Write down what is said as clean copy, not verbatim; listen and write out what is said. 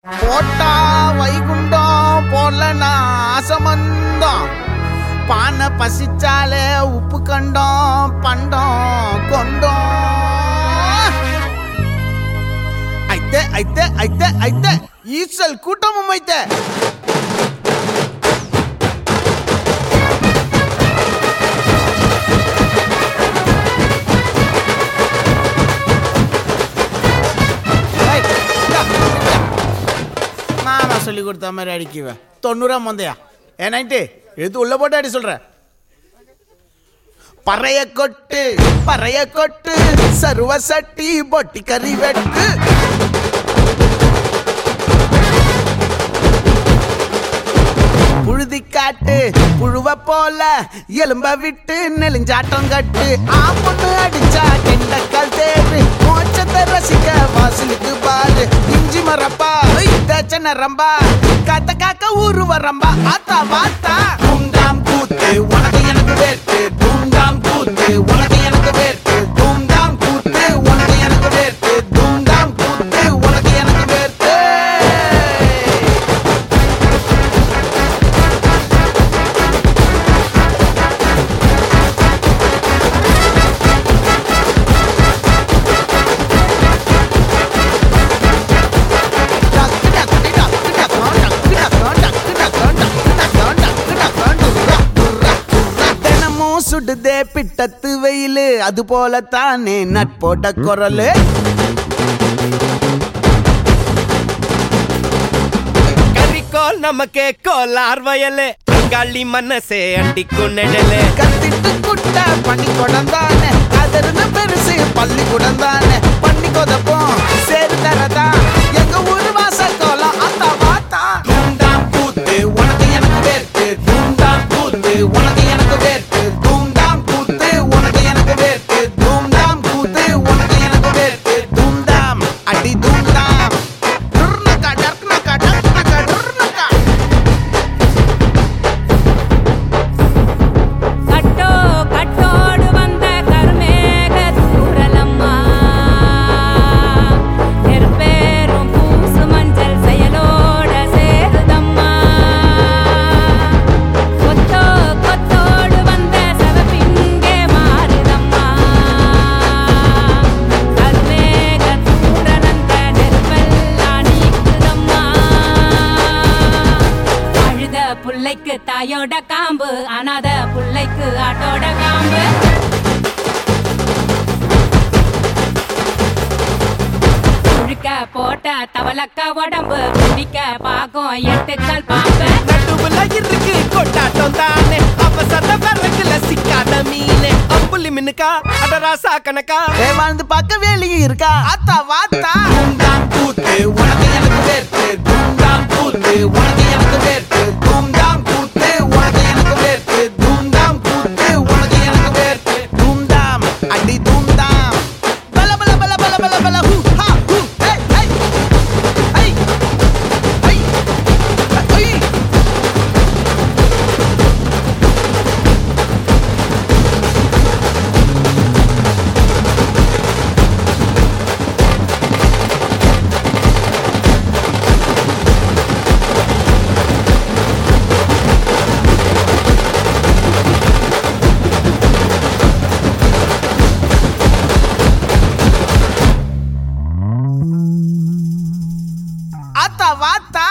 போட்டா வைகுண்டம் போடலனா ஆசமந்தம் பானை பசிச்சாலே உப்பு கண்டோம் பண்டம் கொண்டோம் ஐத்தே ஐத்தே ஐத்தே ஐத்தே ஈசல் கூட்டமும் ஐத்தே சொல்லி கொடுத்த மாதிரி அடிக்குவேன் 90 மந்தையா ஏன்னாயிட்டு எடுத்து உள்ள போட்டு அடி சொல்ற பறைய கொட்டு சருவ சட்டி பொட்டி கறி வெட்டு புழுதி காட்டு புழுவ போல எலும்ப விட்டு நெலிஞ்சாட்டம் கட்டு ஆப்பொண்ணு அடிச்சா கெண்டக்கால் தேரு மோச்சத்தை ரசிக்க வாசலுக்கு பாரு இஞ்சி மரப்பா தேச்சன ரம்பா காத்த காக்க ஊரு வரம்பா ஆத்தா வாத்தா தூண்டாம் கூத்து உனக்கு எனக்கு வேர்த்து தூண்டாம் கூத்து உனக்கு எனக்கு வேர்த்து தூண்டாம் கூத்து உனக்கு எனக்கு வேர்த்து தூண்டாம் கூத்து உனக்கு எனக்கு வேர்த்து சுடுதே பிட்டத்து வெயிலு அது போல தானே நட்போட்ட குரலு கரிக்கோல் நமக்கே கோலார் வயலு கங்காளி மனசே அண்டிக்கும் நெடலு கத்திட்டு குட்ட பண்ணி கொடந்தானே அதிர்ந்து பெருசு பள்ளி குடந்தானே பண்ணி கொதப்போம் சேரு தரதா எங்க ஊரு வாச கோலம் அத்தா வாத்தா தூண்டாம் கூத்து உனக்கு எனக்கு வேர்த்து தூண்டாம் கூத்து உனக்கு எனக்கு வேர்த்து புள்ளைக்கு தாயோட காம்பு அனாத புள்ளைக்கு ஆட்டோட காம்பு முழுக்க போட்ட தவளக்க உடம்பு பிடிக்க பாகம் 8 கால் பாம்பு நடுவுல இருக்கு கொட்டாட்டம் தானே அவசர விறகுல சிக்காத மீனே அம்புலி மின்னுக்கா அடராசா கணக்கா வாழ்ந்து பார்க்க வேலையும் இருக்கா அத்தா வாத்தா தூண்டாம் கூத்து உனக்கு எனக்கு வேர்த்து தூண்டாம் கூத்து உனக்கு எனக்கு வேர்த்து தூண்டாம் கூத்து உனக்கு எனக்கு வேர்த்து தூண்டாம் கூத்து உனக்கு எனக்கு வேர்த்து தூண்டாம் அடி தூண்டாம் பல பல பல பல பல பல ஹூ ஹா ஹூ ஹே ஹே ஹே ஹே ஹே அத்தா வாத்தா